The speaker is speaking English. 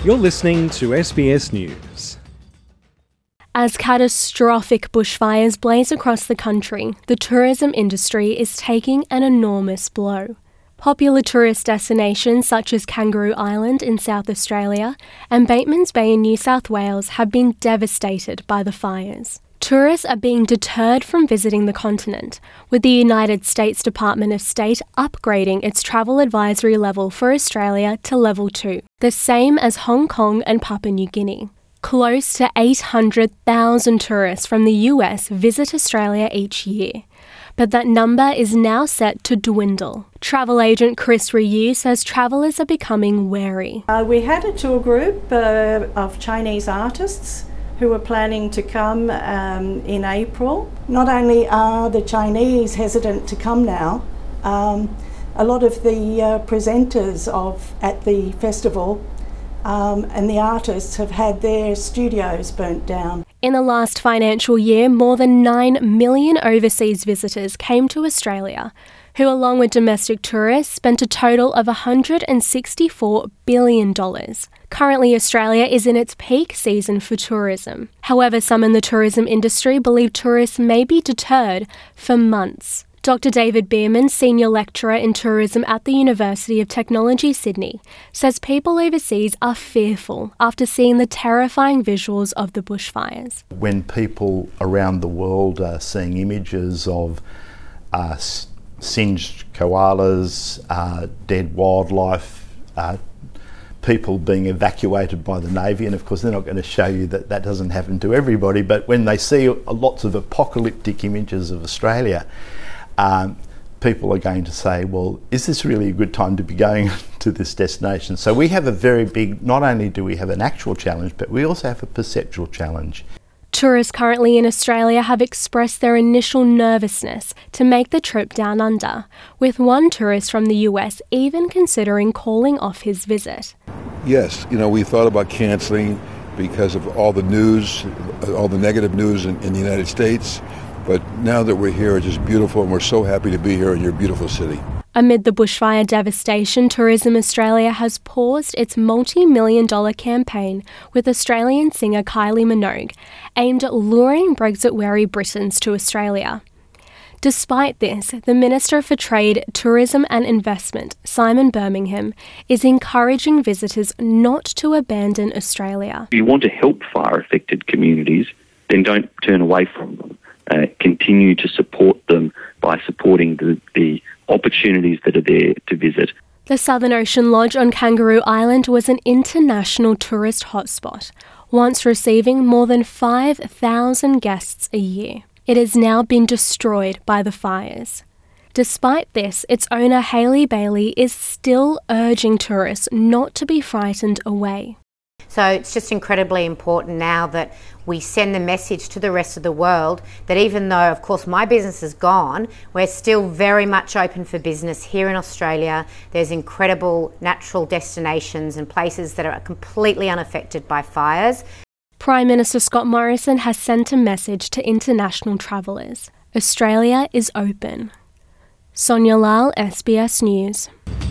You're listening to SBS News. As catastrophic bushfires blaze across the country, the tourism industry is taking an enormous blow. Popular tourist destinations such as Kangaroo Island in South Australia and Batemans Bay in New South Wales have been devastated by the fires. Tourists are being deterred from visiting the continent, with the United States Department of State upgrading its travel advisory level for Australia to Level 2, the same as Hong Kong and Papua New Guinea. Close to 800,000 tourists from the US visit Australia each year, but that number is now set to dwindle. Travel agent Chris Ryu says travellers are becoming wary. We had a tour group of Chinese artists who were planning to come in April. Not only are the Chinese hesitant to come now, a lot of the presenters at the festival and the artists have had their studios burnt down. In the last financial year, more than 9 million overseas visitors came to Australia, who along with domestic tourists spent a total of $164 billion. Currently, Australia is in its peak season for tourism. However, some in the tourism industry believe tourists may be deterred for months. Dr. David Bierman, Senior Lecturer in Tourism at the University of Technology, Sydney, says people overseas are fearful after seeing the terrifying visuals of the bushfires. When people around the world are seeing images of singed koalas, dead wildlife, people being evacuated by the Navy, and of course they're not going to show you that that doesn't happen to everybody, but when they see lots of apocalyptic images of Australia, people are going to say, well, is this really a good time to be going to this destination? So we have a very big, not only do we have an actual challenge, but we also have a perceptual challenge. Tourists currently in Australia have expressed their initial nervousness to make the trip down under, with one tourist from the US even considering calling off his visit. Yes, we thought about cancelling because of all the news, all the negative news in the United States. But now that we're here, it's just beautiful, and we're so happy to be here in your beautiful city. Amid the bushfire devastation, Tourism Australia has paused its multi-million-dollar campaign with Australian singer Kylie Minogue, aimed at luring Brexit-wary Britons to Australia. Despite this, the Minister for Trade, Tourism and Investment, Simon Birmingham, is encouraging visitors not to abandon Australia. If you want to help fire-affected communities, then don't turn away from them. Continue to support them by supporting the opportunities that are there to visit. The Southern Ocean Lodge on Kangaroo Island was an international tourist hotspot, once receiving more than 5,000 guests a year. It has now been destroyed by the fires. Despite this, its owner Hayley Bailey is still urging tourists not to be frightened away. So it's just incredibly important now that we send the message to the rest of the world that even though, of course, my business is gone, we're still very much open for business here in Australia. There's incredible natural destinations and places that are completely unaffected by fires. Prime Minister Scott Morrison has sent a message to international travellers. Australia is open. Sonia Lal, SBS News.